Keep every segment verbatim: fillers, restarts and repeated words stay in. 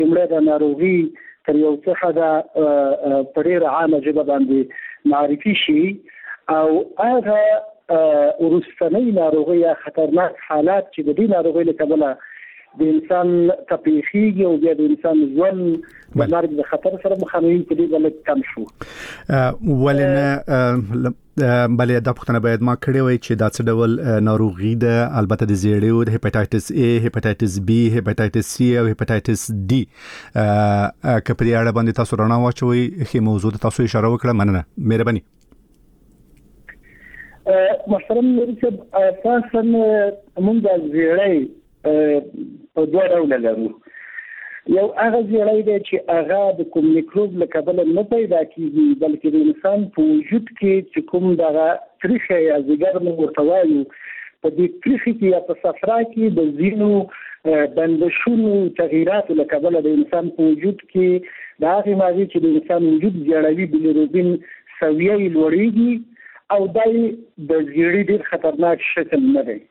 جمله د ناروغي تر یو څه حده په ډېره عامه ژبه باندې معرفي شي او هغه ورستنۍ ناروغي یا خطرناک حالات چې د دې ناروغي له کبله د انسان تپیخیږي او بیا د انسان ژوند د مرګ د خطر سره مخامخ کېدی بلکې کم شو. ولنه بلې دا پوښتنه باید ما کړې وای چې دا څه ډول ناروغي ده، البته د زیړیو د هپاتایټس A، هپاتایټس B، هپاتایټس C او هپاتایټس D که په دې اړه باندې تاسو رڼا واچوي چې موضوع تاسو اشاره وکړه. مننه، مهرباني. محترم مرشد، اساسا موږ د زیړی په دوه ډوله لرو. یو هغه زیړی دی چې هغه د کوم میکروب له کبله نه پیدا کیږي بلکې د انسان په وجود کې چې کوم دغه تریخه یا ځیګر موږ ورته وایو، په دې تریخه کې یا په صفرا کې د ځینو بندشونو تغییراتو له کبله د انسان په وجود کې د هغې ماغې چې د انسان وجود زیړوي بیلیروبین سویه یې لوړېږي او دا د زیړي ډېر خطرناک شکل نه دی.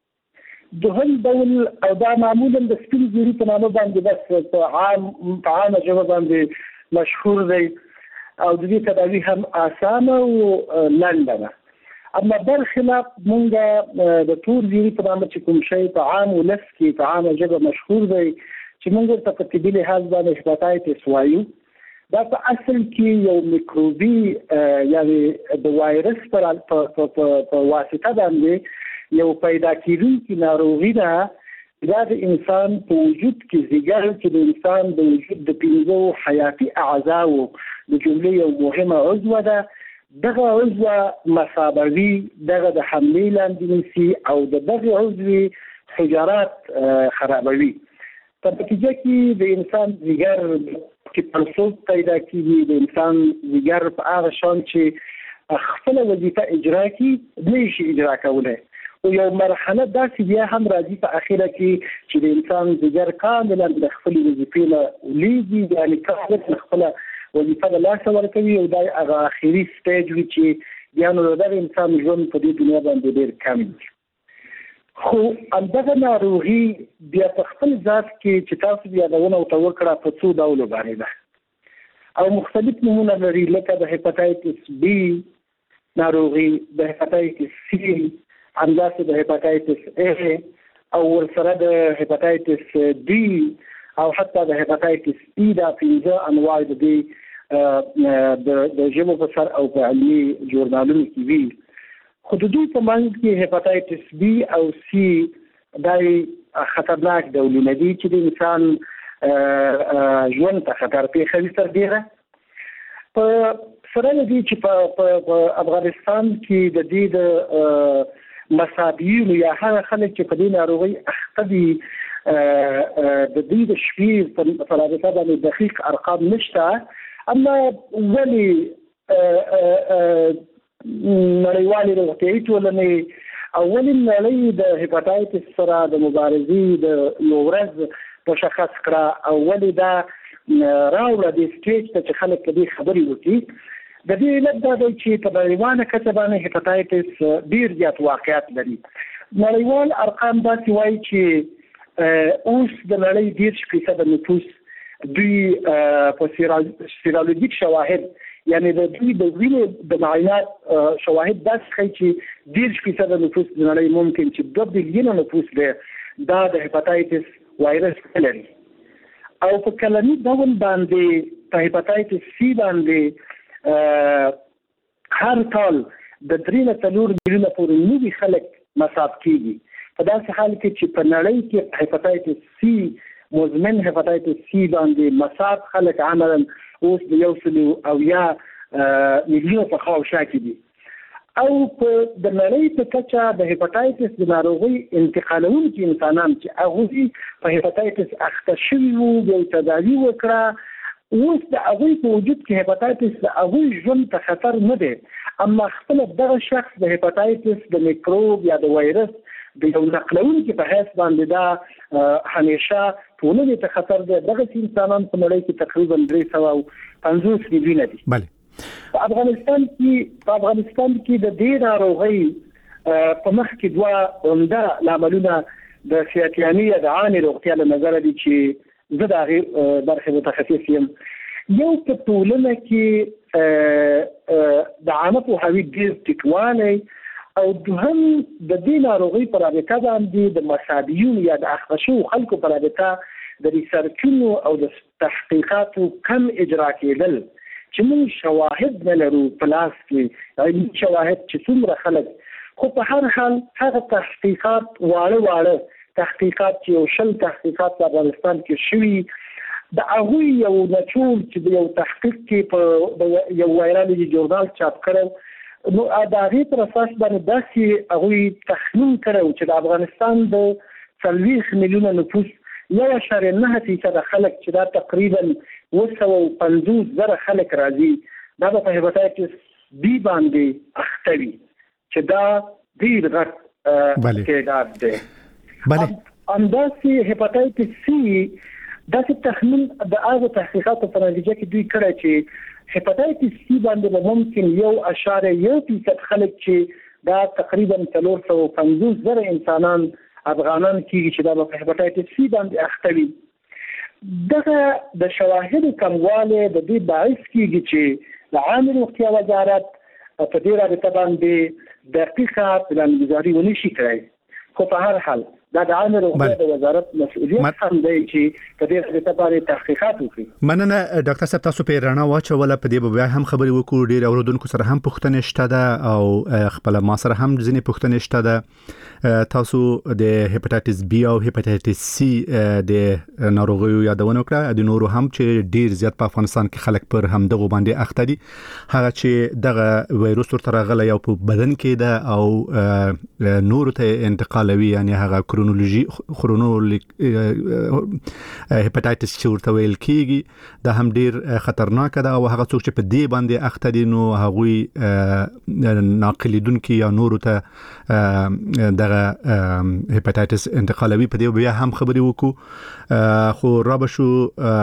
دوهم ډول او دا معمولا د سپین زیړي په نامه باندې بس په عام په عامه ژبه باندې مشهور دی او د دې تداوي هم اسانه او لنډه ده. اما برخلاف مونږ د تور زیړي په نامه چې کوم شی په عام ولس کې په عامه ژبه مشهور دی چې مونږ ورته په طبي لحاظ باندې هپاتایټس وایو، دا په اصل کې یو میکروبي یعنی د وایرس په واسطه باندې یو پیدا کیدونکې ناروغي ده. دا د انسان په وجود کې ځیګر چې د انسان د وجود د پنځو حیاتي اعضاو د جملې یو مهمه عضو ده، دغه عضو مصابوي، دغه د حملې لاندې نیسي او د دغه عضو حجرات خرابوي. په نتیجه کې د انسان ځیګر چې پړسوب پیدا کیږي، د انسان ځیګر په هغه شان چې خپله وظیفه اجرا کړي نه شي اجرا کولی او یو مرحله داسې بیا هم راځي په اخره کې چې د انسان ځیګر کاملا د خپلې وظیفې نه ولیږي، یعنې کاملا خپله وظیفه د لاسه ورکوي او دا هغه اخري سټیج وي چې بیا نو د دغه انسان ژوند په دې دنیا باندې ډېر کم وي. خو همدغه ناروغي بیا په خپل ذات کې چې تاسو بیا یادونه ورته وکړه په څو ډولو باندې ده او مختلف نومونه لري، لکه د هپاتایټس B ناروغي، د هپاتایټس C، همداسې د هپاتایټس A او ورسره د هپاتایټس D او حتی د هپاتایټس E. دا پنځه انواع د دې د ژبو په سر او په علمي ژورنالونو کې وي. خو د دوی په منځ کې هپاتایټس B او C دا خطرناک ډولونه دي چې د انسان ژوند ته خطر پېښوي تر ډېره. په سره له دې چې په افغانستان کې د دې د مصابین یا هغه خلک چې په دې ناروغي اخته دي د دې د شمېر په رابطه باندې دقیق ارقام نشته، اما ولې نړیوالې روغتیایي ټولنې او ولې نړۍ د هپاتایټس سره د مبارزې د یو ورځ مشخص کړه او ولې دا راوړه دې سټیج ته چې خلک دې خبرې وکړي. د دې علت دا دی چې په نړیواله کچه باندې هپاتایټس ډېر زیات واقعیت لري. نړیوال ارقام داسې وایي چې اوس د نړۍ دېرش فیصده نفوس دوی په سیرالوجیک شواهد یعنی د دوی د وینې د معاینات شواهد داسې ښیي چې دېرش فیصده نفوس د نړۍ ممکن چې دوه بیلیونه نفوس دی دا د هپاتایټس وایرس لري او په کلني ډول باندې په هپاتایټس C باندې هر کال د درې نه څلور میلیونه پورې نوي خلک مصاب کیږي. په داسې حال کې چې په نړۍ کې هپاتایټس C مزمن هپاتایټس C باندې مصاب خلک عملا اوس د یو سلو او یا میلیونه په خواوشا کې دي او په د نړۍ په کچه د هپاتایټس د ناروغۍ انتقالونکي انسانان چې هغوی په هپاتایټس اخته شوي وو یو تداوي وکړه، اوس د هغوی په وجود کې هپاتایټس د هغوی ژوند ته خطر نه دی، اما خپل دغه شخص د هپاتایټس د میکروب یا د وایرس د یو نقلونکي په حیث باندې دا همیشه ټولنې ته خطر دی. دغه انسانان په نړۍ کې تقریبا درې سوه او پنځوس میلیونه دي. بله په افغانستان کې په افغانستان کې د دې ناروغۍ په مخ کې دوه عمده لاملونه د سیاتیاني یا د عامې روغتیا له نظره دي چې زه د هغې برخې متخصص یم. یو په ټولنه کې د عامه پوهاوي ډېر ټیټوالی او دوهم د دې ناروغۍ په رابطه باندې د مصابیونو یا د اخته شوو خلکو په رابطه د ریسرچونو او د تحقیقاتو کم اجرا کېدل چې موږ شواهد نه لرو په لاس کې، علمي شواهد چې څومره خلک، خو په هر حال هغه تحقیقات واړه واړه تحقیقات چې یو شل تحقیقات په افغانستان کې شوي د هغوی یو نچول چې د یو تحقیق کې په یو وایرالي جورنال چاپ کړی، نو د هغې پر اساس باندې داسې هغوی تخمین کړی چې د افغانستان د څلوېښت میلیونه نفوس یو اشاریه نهه فیصده خلک چې دا تقریبا اوه سوه پنځوس زره خلک راځي دا به په هیپاټایټس بي باندې اخته وي چې دا ډېر غټ تعداد دی. همداسې هیپاټایټس سي داسې تخمین د هغو تحقیقاتو په نتیجه کې دوی کړی چې هیپاټایټس سي باندې به ممکن یو اشاریه یو فیصد خلک چې دا تقریبا څلور سوه پنځوس زره انسانان افغانان کېږي چې دا به په هیپاټایټس سي باندې اخته وي. دغه د شواهدو کموالی د دې باعث کېږي چې د عامه روغتیا وزارت په دې رابطه باندې دقیقه پلانګذاري ونه شي کړی. خو په هر حال دا د عامه روغتیا د وزارت مسؤلیت هم دی چې په دې رابطه باندې تحقیقات وکړي. مننه ډاکټر صاحب، تاسو په رڼا واچوله، په دې به هم خبرې وکړو. ډېر اوریدونکو سره هم پوښتنې شته ده او خپل ما سره هم ځینې پوښتنې شته ده. تاسو د هیپاټایټس بي او هیپاټایټس سي د ناروغیو یادونه وکړه، د نورو هم چې ډیر زیات په افغانستان کې خلک پر همدغه باندې اخته دي. هغه چې دغه وایروس ورته راغلی او په بدن کې ده او نورو ته انتقالوي، یعنی هغه کرونولوژي کرونولیک هیپاټایټس چې ورته ویل کېږي، دا هم ډیر خطرناک ده او هغه څوک چې په دې باندې اخته دي نو هغوی ناقلیدونکي یا نورو ته دغه هیپاټایټس انتقالوي. په دې بیا هم خبرې وکړو. خو را به شو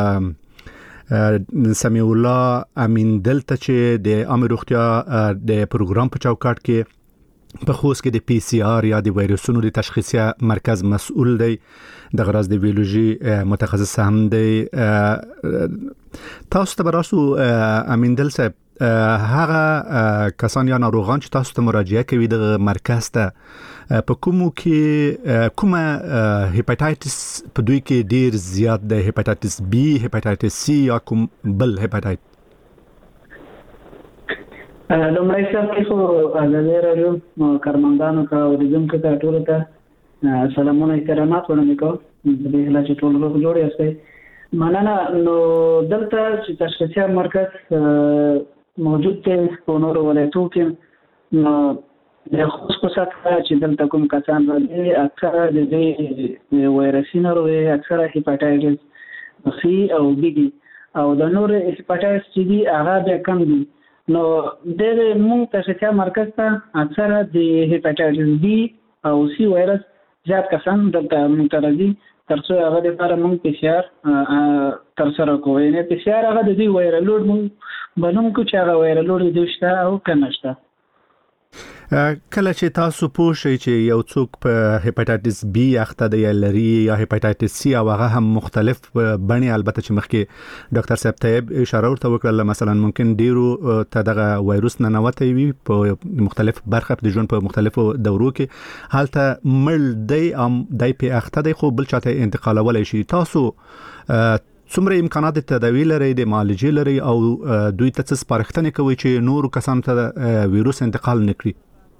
سمیع الله امین دلته چې د عامه روغتیا د پروګرام په چوکاټ کې په خوست کې د پی سی آر یا د وایروسونو د تشخیصي مرکز مسؤل دی، د غراض د بیولوژي متخصص هم دی. تاسو ته براسو امین دل صاحب، هغه کسان یا ناروغان چې تاسو ته مراجعه کوي د مرکز ته، په کومو کې کومه هیپاټایټس په دوی کې ډیر زیات دی؟ هیپاټایټس بی، هیپاټایټس سی یا کوم بل هیپاټایټ؟ لومړی سر کې خو ازادي راډیو کارمندانو ته او اوریدونکو ته ټولو ته سلامونه احترامات وړاندې کوم. د دې هیله چې ټول روغ جوړ یاستئ. مننه. نو دلته چې تشخیصي مرکز موجود دی په نورو ولایتونو کې، نو د خوست په سطحه چې دلته کوم کسان راځي اکثره د دې وایرسي ناروغۍ اکثره هیپاټایټس سی او بي دي او د نور هیپاټایټس چې دي هغه بیا کم دي. نو د موږ تشخیصي مرکز ته اکثره د هیپاټایټس بي او سی وایرس زیات کسان دلته موږ ته راځي تر څو هغه لپاره موږ پی سی آر ترسره کوو. یعنې پی سی آر هغه د دې وایرل لوډ موږ بنوم کوو چې هغه وایرل لوډ د شته او که نه شته. کله چې تاسو پوه شئ چې یو څوک په هیپاټایټس بي اخته دی یا لري یا هیپاټایټس سی او هغه هم مختلف بڼې، البته چې مخکې ډاکټر صاحب طیب اشاره ورته وکړه، مثلا ممکن ډیرو ته دغه وایروس ننوتی وي په مختلف برخه د ژوند په مختلفو دورو کې، هلته مړ دی ام دای په اخته دی خو بل چاته انتقالولی شي. تاسو څومره امکانات تداوی لري، د معالجې لري او دوی ته څه سپارښتنې کوي چې نورو کسانو ته ویروس انتقال نکړي؟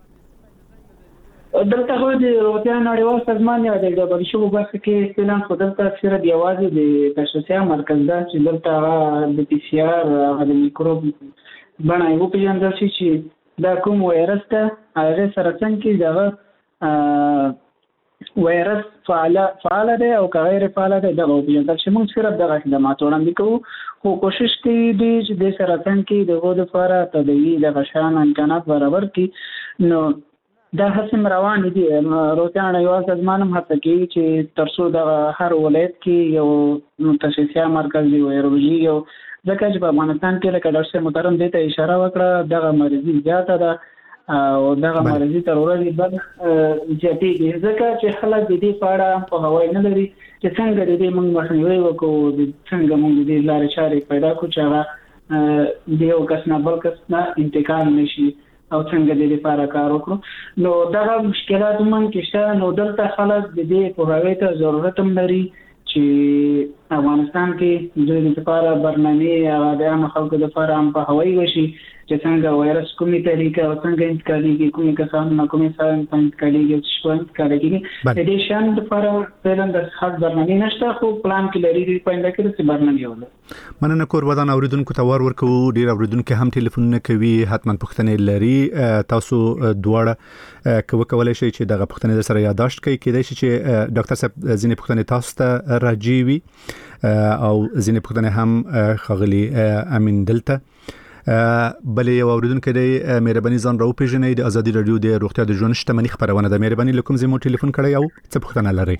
دلته خو د روغتیا نړیوال سازمان یا د ډبلیو ایچ او برخه کې اصطلاح خو دلته صرف یوازې د تشخیصي مرکز ده چې دلته هغه د پی سی آر هغه د میکروب بڼه یې وپېژندل شي چې دا کوم وایرس ده، هغې سره څنګه کې دغه وایرس فعاله فعاله دی او که غیر فعاله دی دغه وپېژندل شي. موږ صرف دغه خدمات وړاندې کوو خو کوشش کوي دی چې دې سره څنګه کې د هغو دپاره طبیعي دغه شیان امکانات برابر کړي. نو دا هڅې روان دي. روغتیا نړیوال سازمان هم هڅه کوي چې تر څو دغه هر ولایت کې یو تشخیصي مرکز وي وایرولوژي، یو ځکه چې په افغانستان کې لکه ډاکټر صاحب محترم دې ته اشاره وکړه دغه مریضي زیاته ده او دغه مرضی تر ورځې بعد جدي ځکه چې خلک د دې په اړه په هوای نه لري چې څنګه د دې موږ مخنیوي وکړو د څنګه موږ د لارې چارې پیدا کړو چې هغه د یو کس نه بل کس نه انتقال نشي او څنګه د دې لپاره کار وکړو. نو دغه مشکلات موږ کې شته. نو دلته خلک د دې په هوای ته ضرورت هم لري چې افغانستان کې د دې لپاره برنامه او د عام خلکو لپاره هم په هوای وشي چې څنګه وایرس کومي طریقه او څنګه انتقالېږي کومي کسان نه کومي څنګه انتقالېږي چې څنګه انتقالېږي د دې شان لپاره پلان د خاص برنامه نشته خو پلان کې لري په انده کې چې برنامه وله. مننه کور ودان اوریدونکو ته ور ورکو ډیر اوریدونکو هم ټلیفونونه کوي حتما پوښتنه لري تاسو دواړه کوو کولای شئ چې دغه پوښتنه سره یادداشت کړئ کېدای شي چې ډاکټر صاحب ځینې پوښتنې تاسو ته راځي وي او ځینې پوښتنې هم خغلی امین دلته بلې یو اوریدونکو دی مهرباني ځان راو پیژنئ د ازادي رادیو د روغتیا د ژوند شتمنۍ خبرونه د مهرباني لکم زمو ټلیفون کړی او څه پوښتنه لرئ؟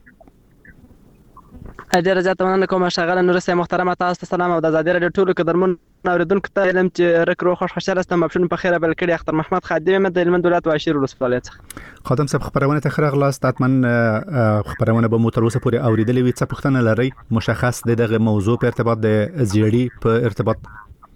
ډیره زیاته مننه کوم شغله نور سه محترمه تاسو ته سلام او د ازادي رادیو ټولو قدرمن اوریدونکو ته علم چې رک رو خوش خوشاله ستم مبشون په خیره بل کړي اختر محمد خادم د علم دولت واشیر ولسوالۍ څخه. خادم صاحب خبرونه ته خره غلاست اتمن خبرونه به مو تر اوسه پورې اوریدلې وي څه پوښتنه لرئ مشخص د دغه موضوع په ارتباط د زیړی په ارتباط؟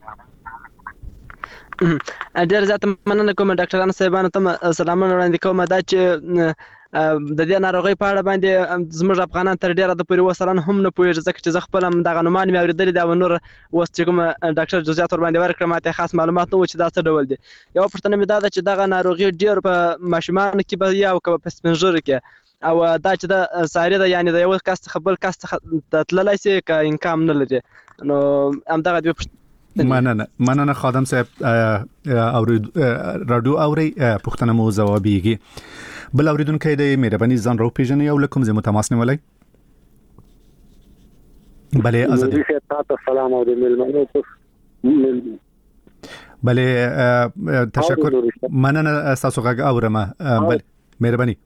ډیر زیات مننه کوم ډاکټرانو صاحبانو ته سلامونه وړاندې کوم دا چې د دې ناروغي په اړه باندې زموږ افغانان تر ډیره د پوری وسران هم نه پوهیږي ځکه چې زه خپل هم دغه نومان مې اوریدلې دا نور اوس چې کوم ډاکټر جزئیات ور باندې ورکړم ماته خاص معلومات نه و چې دا څه ډول دي. یو پوښتنه مې دا ده چې دغه ناروغي ډیر په ماشومان کې به یا او په سپنجر کې او دا چې د ساري ده یعنی د یو کس خپل کس ته تللی سي ک انکام نه لري. نو هم دغه دوی مننه مننه خادم صاحب او رادیو اوري پښتنه مو جوابيږي. بل اوریدونکو د مهرباني ځان راو پیژنئ او لکم زمو تماس نیولای. بله ازادي تاسو سلام او د ملمنو بله تشکر مننه تاسو غږ اورمه. بله مهرباني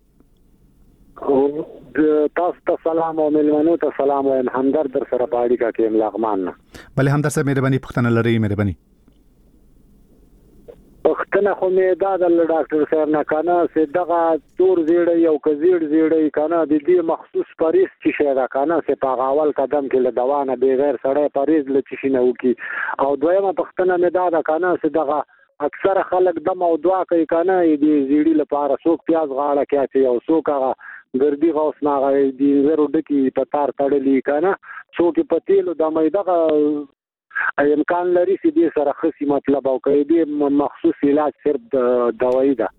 تاسو ته سلام او ملمنو ته سلام وایم همدرد در سره باندې کا کې لغمان نه. بله همدرد صاحب مهرباني پښتنه لري مهرباني پښتنه خو مې دا د ډاکټر صاحب نه کنه چې دغه تور زیړی او کزیړ زیړی کنه د دې مخصوص پریز چې شي دا کنه چې په اول قدم کې له دوانه بغیر سړی پریز لچ شي نه وکي او دویمه پښتنه مې دا دا کنه چې دغه اکثر خلک د موضوع کوي کنه د زیړی لپاره څوک پیاز غاړه کوي او څوک هغه ګردی غوس نه غوي د زرو ډکی په تار تړلې کنه څوک په تیلو د مېدغه امکان لري چې دې سره خصي مطلب او کوي دې مخصوص علاج صرف د دوايي ده.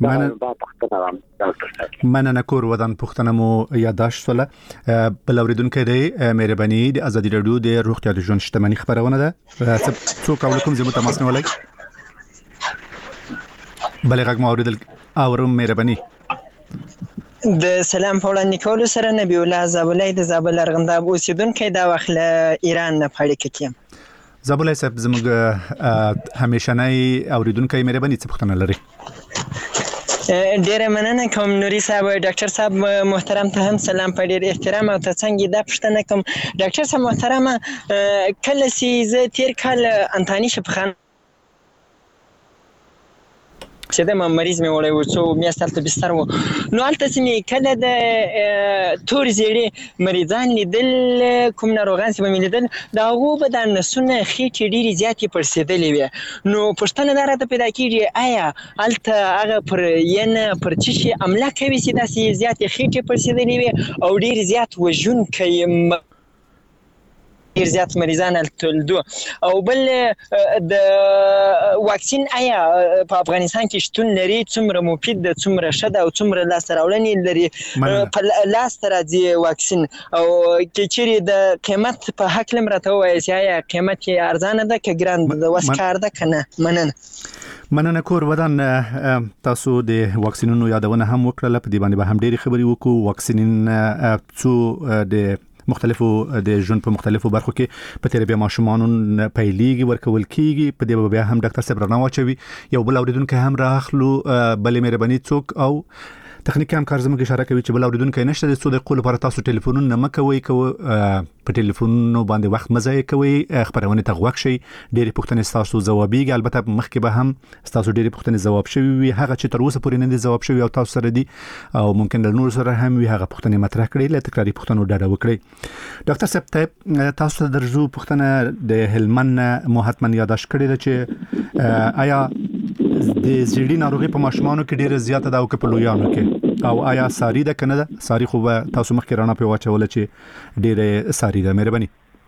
مننه کور ودان پښتنه مو یادداشت ولا بل اوریدونکو دی مهرباني د ازادي رادیو د روغتیا د ژوند شتمنۍ خبرونه ده څوک کوم زموږ تماس نه ولای. بل غږ مو اوریدل اورم مهرباني د سلام په وړاندې کولو سره نبی الله زابلای د زابل ارغنداب اوسیدونکو دا وخت له ایران نه پړی کېم. زابلای صاحب زموږ همیشنۍ اوریدونکو مهرباني څه پوښتنه لري؟ ډیره مننه کوم نوري صاحب ډاکټر صاحب محترم ته هم سلام په ډیر احترام او ته څنګه دا پوښتنه کوم ډاکټر صاحب محترم کله چې زه تیر کال انتانی شپخان چې د مریض مې وړي و څو میاشتې ته بستر وو نو هلته چې کله د تور زیړي مریضان لیدل کوم ناروغان چې مې لیدل د هغو به د نسونه خېټې ډېرې زیاتې پړسېدلې وې. نو پوښتنه دا راته پیدا کېږي آیا هلته هغه پر ینه پر څه شي حمله کوي چې داسې زیاتې خېټې پړسېدلې وې او ډېر زیات وژونکی ډیر زیات مریضان تلدو او بل د واکسین آیا په افغانستان کې شتون لري څومره مفید ده څومره ښه ده او څومره لاسته راوړنې لري په لاسته راځي واکسین او که چیرې د قیمت په هکله هم راته ووایه چې آیا قیمت یې ارزانه ده که ګران ده وس کار ده که نه. مننه مننه کور ودان تاسو د واکسینونو یادونه هم وکړه په دې باندې به هم ډېرې خبرې وکړو. واکسینین څو د مختلفو د ژوند په مختلفو برخو کې په تیر بیا ماشومانو پیلېږي ورکول کېږي په دې بیا هم ډاکټر صاحب رڼا واچوي. یو بل اوریدونکو هم راخلو بلې مهرباني څوک او تخنیکی همکار زموږ اشاره کوي چې بل اوریدونکو نشته د څو دقیقو لپاره تاسو ټلیفونونه نه کوي کوي په ټلیفونونو باندې وخت مزه کوي خبرونه ته غوښ شي ډېری پوښتنې تاسو ځوابيږي البته مخکې به هم تاسو ډېری پوښتنې ځواب شوي وي هغه چې تر اوسه پورې نه دي ځواب شوي او تاسو سره دي او ممکن له نور سره هم وي هغه پوښتنې مطرح کړئ له تکراری پوښتنو ډډه وکړئ ډاکټر صاحب تاسو درځو پوښتنه د هلمند مو حتما یاداش کړی چې آیا د زیړی ناروغي په ماشومانو کې ډیره زیاته ده او په لویانو کې او آیا ساری ده کنه ده ساری خو تاسو مخکې رانه په واچول چې ډیره ساری ده مهرباني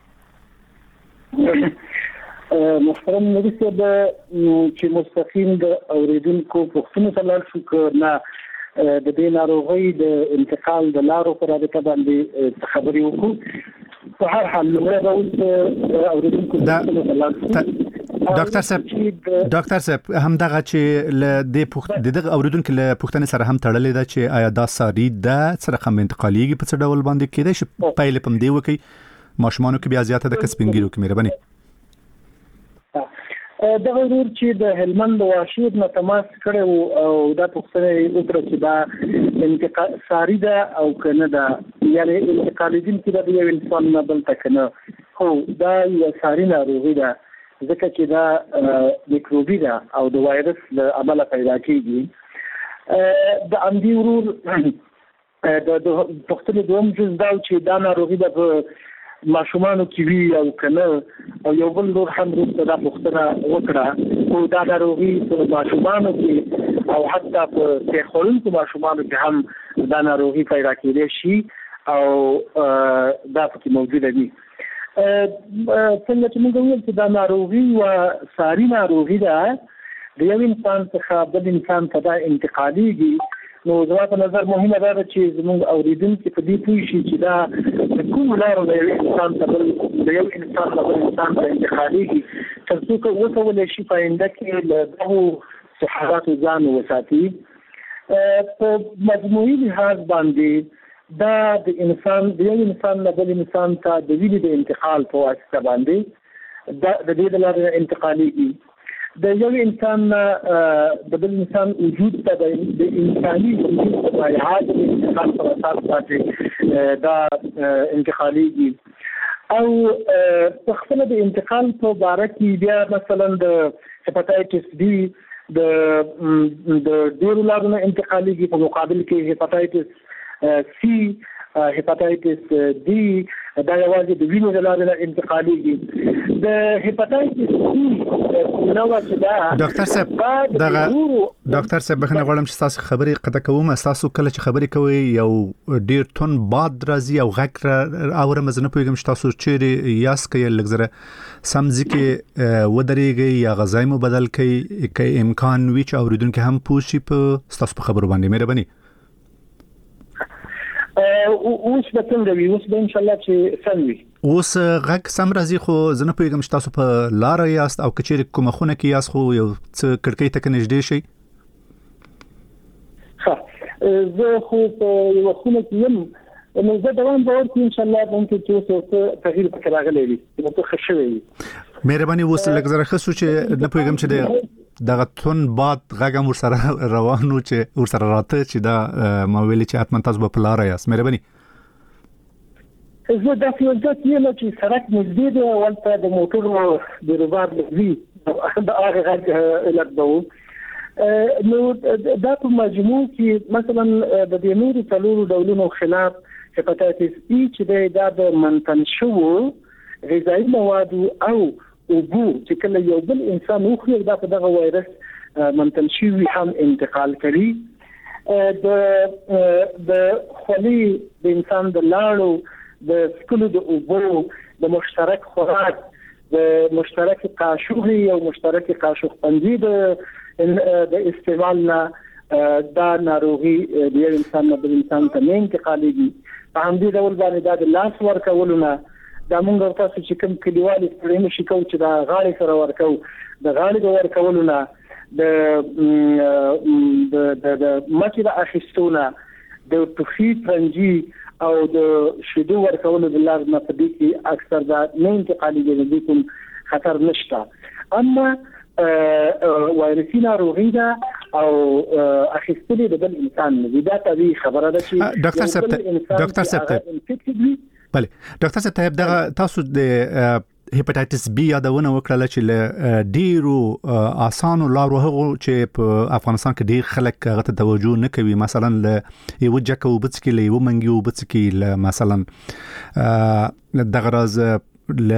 محترم مریض د چې مستقیم د اوریدونکو پوښتنه تلل شو کنه د دې ناروغي د انتقال د لارو پر اړه باندې خبري وکړو په هر حال نو د اوریدونکو پوښتنه تلل شو ډاکټر صاحب ډاکټر صاحب هم دغه چې ل دې پوښتنه دغه اوریدونکو له پوښتنې سره هم تړلې ده چې آیا دا ساری د سره کوم انتقاليږي په څه ډول باندې کېدای شي پایله پم دی وکي ماشومانو کې بیا زیاته د کسبنګیرو کې مهرباني دا ضرور چې د هلمند واشیر نه تماس کړو او دا پوښتنه وکړه چې دا انتقال ساری ده او کنه دا یعنی انتقالي دي چې د یو انسان نه بل تکنه خو دا یو ساری ناروغي ده ځکه چې دا میکروبي ده او د وایرس له عمله پیدا کیږي د اندی ورور د پښتون دوم جز دا چې دا ناروغي د ماشومانو کې وی او کنه او یو بل نور هم د پښتنه وکړه او دا ناروغي په ماشومانو کې او حتی په تخولونکو ماشومانو کې هم دا ناروغي پیدا کېږي شي او دا پکې موجوده دي څنګه چې موږ ویل چې دا ناروغي او ساری ناروغي ده د یو انسان څخه بل انسان ته دا انتقاليږي نو زما په نظر مهمه ده چې زموږ اوریدونکو په دې پوه شي چې دا د کوم لارو د یو انسان ته بل د یو انسان له بل انسان ته انتقاليږي تر څو که وسوله شي پاینده کې له دغو صحراتو ځان وساتي په مجموعي لحاظ باندې دا د انسان د یو انسان له بل انسان ته د ویلې د انتقال په واسطه باندې د دې د لارې انتقاليږي د یو انسان د بل انسان وجود ته د انساني وجود په حیات د انتقال په اساس باندې دا انتقاليږي او په خپل د انتقال په اړه کې بیا مثلا د هپاتایټس بي د د ډیرو لارو انتقاليږي په مقابل کې هپاتایټس سی هپاتایټس ډي دا یوازې د وینې د لارې انتقاليږي د هپاتایټس سی نو چې دا ډاکټر صاحب دغه ډاکټر صاحب بخنه غواړم چې تاسو خبرې قطع کوم تاسو کله چې خبرې کوي یو ډیر تون باد راځي او غږ اورم زنه پوهیږم چې تاسو چیرې یاس کې لګزره سمځي کې ودرېږي یا غذای مو بدل کوي کې امکان وی چې اوریدونکو هم پوښي په تاسو په خبرو باندې مهرباني اوس به څنګه وي اوس به ان شاء الله چې سم وي اوس غږ سم راځي خو زه نه پوهیږم چې تاسو په لار یاست او کچېر کومه خونه کې یاست خو یو څه کړکۍ ته نږدې شي ها زه خو په یو خونه کې یم نو زه دوام به ورکړم ان شاء الله ممکن چې څه تغییر پکې راغلی وي نو څه خوشوي مهرباني اوس لږ زره خصو چې نه پوهیږم چې دغه تون باد غږم ور سره روانو چې ور سره راته چې دا ما ویل چې اتمن تاسو په لار یاست مهرباني زه د فیوزات یم چې سرک نږدې دی ولته د موټرو د رباب لوي د هغه غږ لګبو نو دا په مجموع کې مثلا د دې نورو څلورو ډولونو خلاف هپاتایټس ای چې دا د منتن شو غذایی مواد او او بو چې کله یو بل انسان وخوري دا په دغه وایرس منتن شي هم انتقال کوي د د خولي د انسان د لاړو د سکلو د اوبو د مشترک خوراک د مشترک قاشوغي او مشترک قاشوغ پنځي د د استعمال نه دا ناروغي د انسان نه بل انسان ته نه انتقاليږي په همدې ډول باندې دا د لاس ورکولونه دا مونږ تاسو چې کوم کلیوالي پرېمه شي کو چې دا غاړي سره ورکو د غاړي د ورکولونه د د د مچ د اخیستونه د توفي پرنجي او د شیدو ورکولو د لار نه په دې کې اکثر دا نه انتقالي دي کوم خطر نشته اما وایرسي ناروغي ده او اخیستلې د بل انسان نه دا طبيعي خبره ده چې ډاکټر صاحب ډاکټر صاحب بله ډاکټر صاحب دغه تاسو د هپاتایتس بی یادونه وکړه چې له ډیرو اسانو لارو هغه چې په افغانستان کې ډیر خلک غته توجه نه کوي مثلا له یو جکه وبڅکی له یو منګي وبڅکی له مثلا دغه راز ل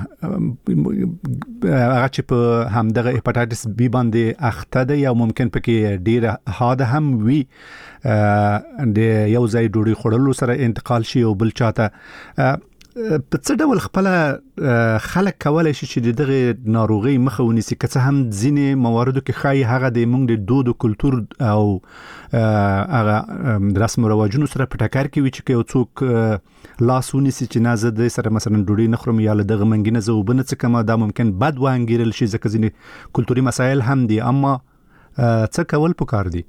هغه چې په همدغه هپاتایتس بی باندې اخته ده یا ممکن پکې ډیر حاده هم وي د یو ځای ډوډۍ خورلو سره انتقال شي او بل چاته په څه ډول خپل خلک کولای شي چې دغه ناروغي مخه ونیسي که څه هم ځینې مواردو کې خای هغه د موږ د دود او کلچر او هغه رسم او رواجونو سره په ټکر کې وي چې یو څوک لاس ونیسي چې نه زه د سره مثلا ډوډۍ نه خورم یا له دغه منګي نه زه وبنه څه کوم دا ممکن بد وانګیرل شي ځکه ځینې کلتوري مسایل هم دي اما څه کول پکار دي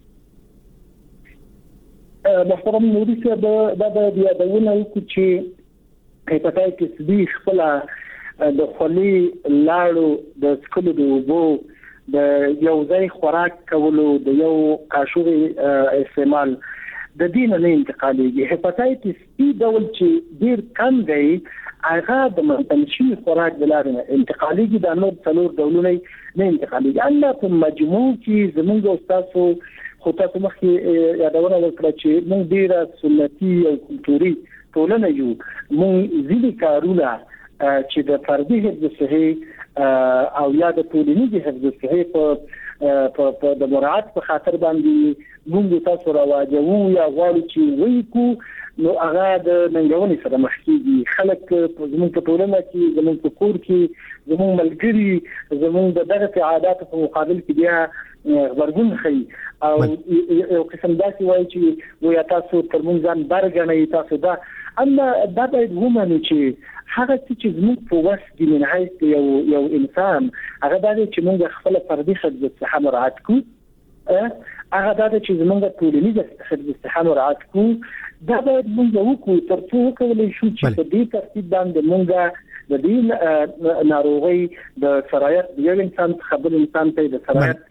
محترم نوري صاحب دا د یادونه وکړي چې هپاتایتس بی خپل د خولي لاړو د سکلو د وبو د یو ځای خوراک کولو د یو قاشوغي استعمال د دین نه انتقالي هپاتایتس بی ډول چې ډیر کم دی هغه د منشي خوراک د لارې انتقالي د نور څلور ډولونه نه انتقالي الله په مجموع کې زموږ استادو خو تاسو مخکې یادونه وکړه چې موږ ډیره سنتي او کلتوري ټولنه یو مونږ ځینې کارونه چې د فردي حفظ صحي او یا د ټولنیز حفظ صحي په په د مراعات په خاطر باندې مونږ تاسو راوځو یا غواړو چې وایو نو هغه د ننګونې سره مخ کیږي خلک زموږ په ټولنه کې زموږ په کور کې زموږ ملګري زموږ د دغه عادت په مقابل کې بیا غبرګون خي او یو قسم داسې وایي چې ویا تاسو تر مونږ ځان برګنئ تاسو دا اما دا باید ومنو چې هغه چې زموږ په وس کې من حیث یو یو انسان هغه دا چې موږ خپل فردي حفظ صحه مراعات کوو هغه دا چې زموږ ټولنیز حفظ صحه مراعات کوو دا باید موږ وکړو ترڅو وکولای شو چې په دې ترتیب باندې موږ د دې ناروغي د سرایت د یو انسان څخه بل انسان ته د سرایت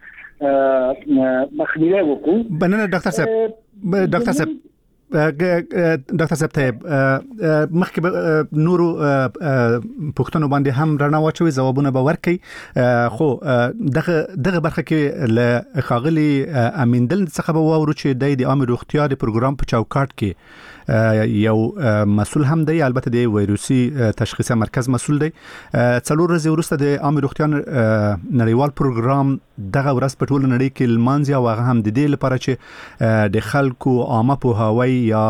مخنیوي وکړو بننه ډاکټر صاحب ډاکټر صاحب ډاکټر صاحب ته مخکې نورو پښتنو باندې هم رڼا واچوي ځوابونه به ورکړي خو دغه دغه برخه کې له خاغلی امندل څخه به وورو چې د عامه روغتیا د پروګرام په چوکاټ کې یو مسول هم دی البته د وایروسي تشخیصي مرکز مسول دی څلور ورځې وروسته د عامه روغتیا نړیوال پروګرام دغه ورځ په ټول نړۍ کې لمانځي او هغه هم د دې لپاره چې د خلکو عامه پوهاوی یا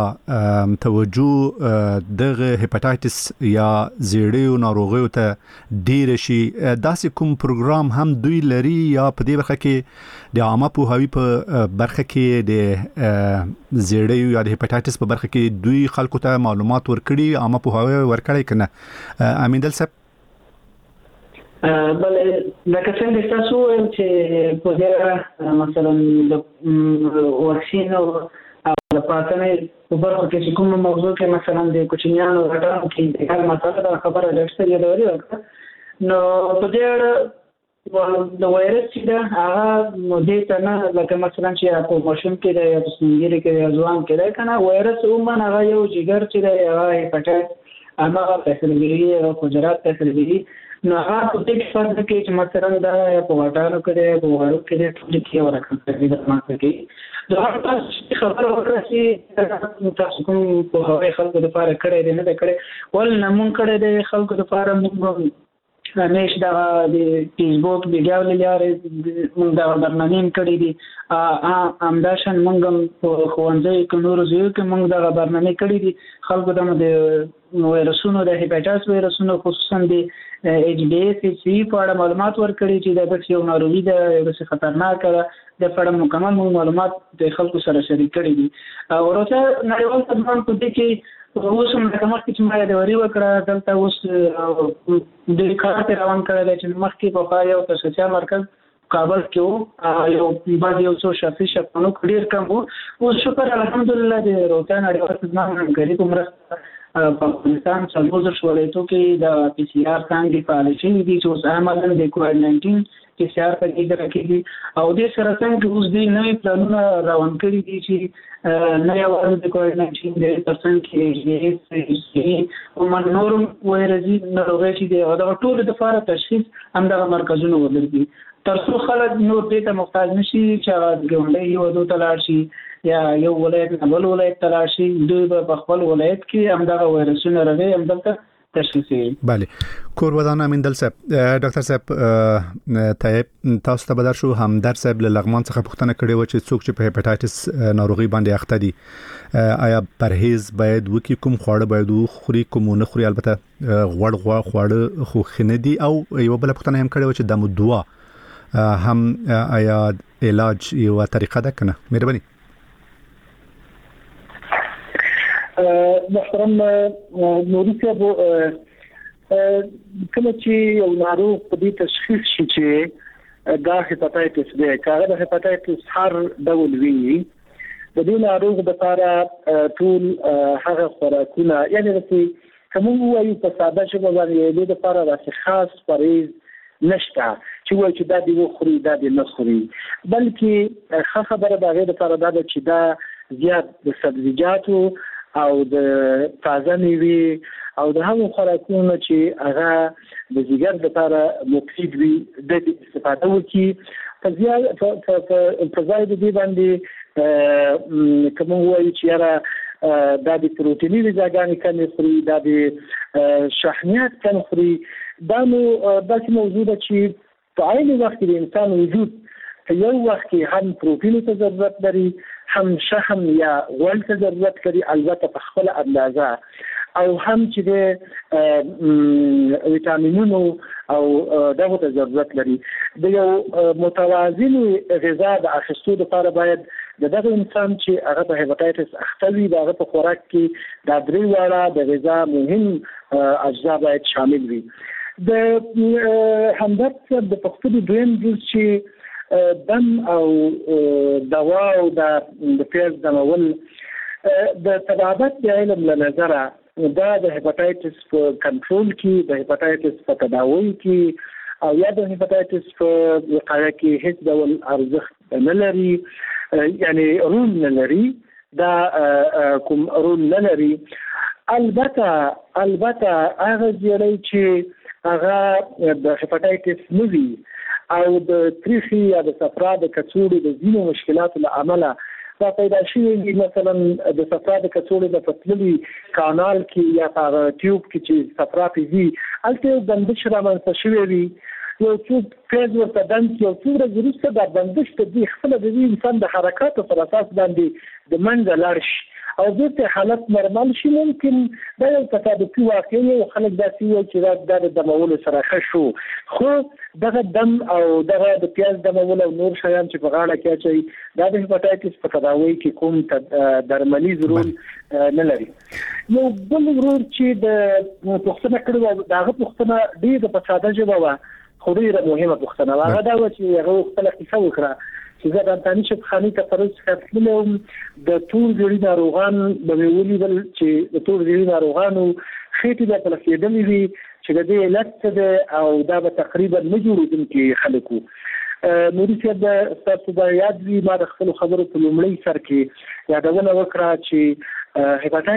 توجه دغه هپاتایتس یا زیړیو ناروغیو ته ډیر شي داسې کوم پروګرام هم دوی لري یا په دې برخه کې د عامه پوهاوی په برخه کې د زیړیو یا د هپاتایتس په برخه کې دوی خلکو ته معلومات ورکړي عامه پوهاوی ورکړي کنه امیندل صاحب بل لکه څنګه تاسو چې په دې مثلا د واکسین او د پاتنې په برخه کې چې کوم موضوع کې مثلا د کوچنیانو غټانو کې د هر مسله د خبره ډېر یادوري وکړه نو په دې اړه د وایرس چې دا هغه مودې ته نه لکه مثلا چې په ماشوم کې د یو سنګری کې د ځوان کې دا کنه وایرس عموما هغه یو جګر چې د هغه هپاتایتس هغه تسلیمي او حجرات تسلیمي نو هغه په دې فرض کې چې مثلا دا په واټانو کې په وړو کې ټول کې ورکړل کېږي د ماته کې دا تاسو خبره وکړه چې تاسو کوم په هغه خلکو لپاره کړی نه دا کړی ول نه مونږ کړی د خلکو لپاره موږ همیش دا د فیسبوک ویډیو لري موږ دا برنامه کړی دي ا امداشن موږ په خوانځي کې نور زیو کې موږ دا برنامه کړی دي خلکو د وایرسونو د هپاتایتس وایرسونو خصوصا د ایچ ډی ایس سی په اړه معلومات ورکړي چې دا د یو ناروغي ده یو څه خطرناک ده د په اړه مکمل معلومات د خلکو سره شریک کړي دي او راته نړیوال تدبیر په دې کې اوس هم د کومه چې ما د وری وکړه دلته اوس د کار ته روان کړل چې مخکې په خا یو تشخیصي مرکز کابل کې یو بعد یو څو شخصي شپونو کډیر کم وو او شکر الحمدلله د روغتیا نړیوال خدمات همکاري کومره په افغانستان څلور زره ولایتو کې د پی سي آر څنګه فعال شي دي چې اوس عملاً د کووډ ناینټین پی سي آر په کې راکېږي او د سره څنګه اوس د نوې پلانونه روان کړي دي چې نه یوازې د کووډ ناینټین د پرسنټ کې او من نورم وایرسي ناروغي چې د هغه ټول د لپاره تشخیص همدغه مرکزونه ولري تر څو خلک نور دې ته محتاج نشي چې هغه ګوندې یو دوه تلار شي یا یو ولایت نه بل ولایت تلار شي دوی په خپل ولایت کې همدغه وایرسونه راغلي همدلته تشخیصي. بله کور ودان امین دل صاحب ډاکټر صاحب طيب تاسو ته بدر شو هم در صاحب له لغمان څخه پوښتنه کړې و چې څوک چې په هپاتایټس ناروغي باندې اخته دي آیا پرهیز باید وکي کوم خواړه باید وخوري کوم نه خوري البته غوړ غوړ خواړه خو خنه دي او یو بل پوښتنه هم کړې و چې د مدوا هم آیا علاج یو طریقه ده کنه مهرباني. محترم نوري صاحب کله چې یو ناروغ په دې تشخیص شي چې دا هپاتایټس دی کله د هپاتایټس هر ډول وي د دې ناروغ لپاره ټول هغه خوراکونه یعنی چې کوم وایي په ساده ژبه باندې د لپاره راځي خاص پرهیز نشته چې وایي چې دا دی وخوري دا دی نه خوري بلکې ښه خبره دا غوډه لپاره دا چې دا زیات د سبزیجاتو او د تازه میوې او د هغو خوراکونو چې هغه د ځیګر لپاره مفید وي د استفاده وکړي په زیات په ځای د دې باندې کوم وایي چې یاره دا د پروتیني غذاګانې کمې خوري دا د شحمیات کم خوري دا نو داسې موضوع ده چې په عین وخت کې د انسان وجود په یو وخت کې هم پروتین ته ضرورت لري هم شحم یا غوړ ته ضرورت لري البته په خپل اندازه او هم چې د ویټامینونو او دغه ته ضرورت لري د یو متوازن غذا د اخیستو لپاره باید دغه انسان چې هغه په هپاتایټس اخته وي دغه په خوراک کې د درې واړه د غذا مهم اجزا باید شامل وي. د همدرد د پښتو دویم جز چې دم او دوا او د پیاز دمول د طبابت د علم له نظره دا د هپاتایټس په کنټرول کې د هپاتایټس په تداوی کې او یا د هپاتایټس په وقایه کې هیڅ ډول ارزښت نه لري یعنی رول نه لري دا کوم رول نه لري البته البته هغه ځای چې هغه د هپاتایټس نوي او د تریخي یا د صفرا د کڅوړې د ځینو مشکلاتو له امله دا پیدا شوی مثلا د صفرا د کڅوړې د پتللي کانال کې یا په ټیوب کې چې صفرا پیږي البته بندش رامنځته شوی وي یو څوک پیز ورته دند یو څوک د وروسته د بندش ته دی خپل د انسان د حرکاتو پر اساس باندې د منځ لارش او دغه حالت نورمال شي ممکن دا یو تصادفي واقعي او خلک داسې وي چې دا د دمول سره خشو خو دغه دم او دغه د پیاز دمول او نور شیان چې په غاړه کې اچي دا د هپاتایټس په تداوی کې کوم درملي ضرور نه لري. یو بل ورور چې د پښتنه کړو داغه پښتنه ډېر په ساده ژبه وا خو ډېر مهمه پښتنه هغه دا و چې هغه خپل قصه وکړه چې زه د انټانی شپخانی ته پرځ خپلوم د تور جوړی ناروغان د ویولي بل چې د تور جوړی ناروغانو خېټه د پلاسېدلې وي چې د دې علت ده او دا به تقریبا نه جوړېدونکي خلکو نوري چې د تاسو د یاد وی ما د خپل خبرو په لومړی سر کې یادونه وکړه چې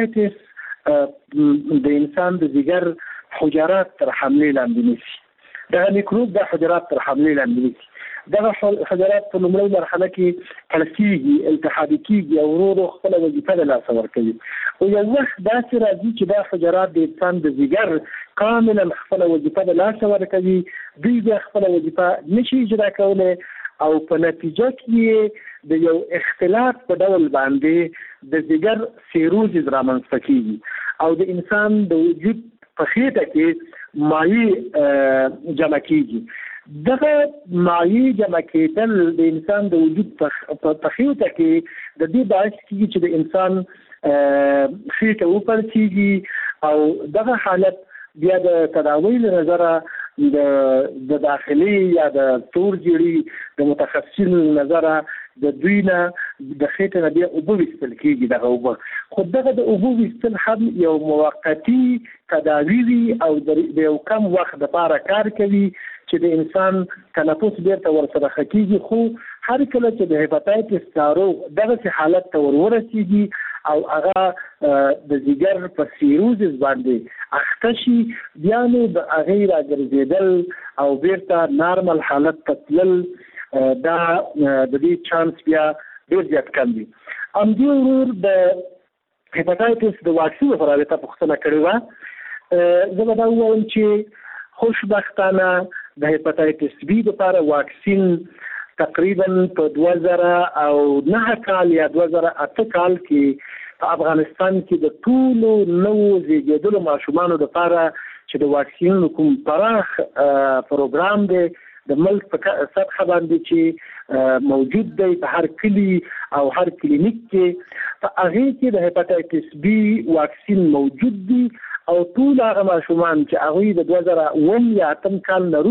هپاتایټس د انسان د ځیګر حجرات تر حملې لاندې نیسي دا میکروب د حجرات تر حملې لاندې نیسي دغه حجرات په لومړۍ مرحله کې کلسیږي التهابي کېږي او ورو ورو خپل وظیفه له لاسه ورکوي او یو وخت داسې راځي چې دا حجرات د انسان د ځیګر کاملا خپل وظیفه له لاسه ورکوي دوی بیا خپل وظیفه نشي اجرا کولی او په نتیجه کې د یو اختلاف په ډول باندې د ځیګر سیروزز رامنځته کېږي او د انسان د وجود په خېټه کې مایع جمع کېږي. دغه مایع جمع کېدل د انسان د وجود په خېټه کې د دې باعث کېږي چې د انسان خېټه وپړسېږي او دغه حالت بیا د تداوی له نظره د د داخلي یا د تور جوړي د متخصصینو نظره د دوی نه د خېټه نه بیا اوبه ویستل کېږي دغه اوبه خو دغه د اوبه ویستل هم یو موقتي تداوی وي او د یو کم وخت لپاره کار کوي چې د انسان تنفس بیرته ورسره خکېږي خو هر کله چې د هپاتایتس ناروغ دغه حالت ته ورورسېږي او هغه د ځیګر په سیروزس باندې اخته شي بیا نو د هغې راګرځېدل او بیرته نارمل حالت ته تلل دا د دې چانس بیا ډېر زیات کم دي. همدې ورور د هپاتایتس د واکسین لپاره راته پوښتنه کړې وه. زه به دا ووایم چې خوشبختانه د هپاتایتس بي لپاره واکسین تقریبا په دوه زره او نهه کال یا دوه زره اته کال کې په افغانستان کې د ټولو نوو زیږېدلو ماشومانو لپاره چې د واکسینونو کوم پراخ پروګرام دی د ملک په سطح باندې چې موجود دی په هر کلی او هر کلینیک کې په هغه کې د هپاتایتس بي واکسین موجود دی او ټول هغه ماشومان چې هغه د دوه زره اووه یا اتم کال نه